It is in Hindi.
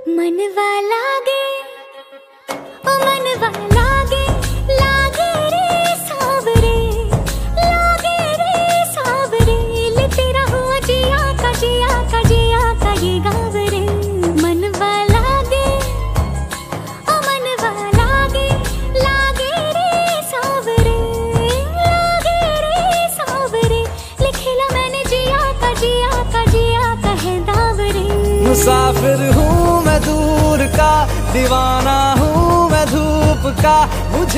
मनवा लागे ओ मनवा लागे, लागे रे सावरे, लागे रे सावरे, ले तेरा हुआ जिया का जिया का जिया का ये गाँव रे। मनवा लागे ओ मनवा लागे, लागे रे सावरे, लागे रे सावरे, लिखेला मैंने जिया का जिया का जिया का है दावरे। मुसाफिर हूँ मैं दूर का, दीवाना हूँ मैं धूप का, मुझे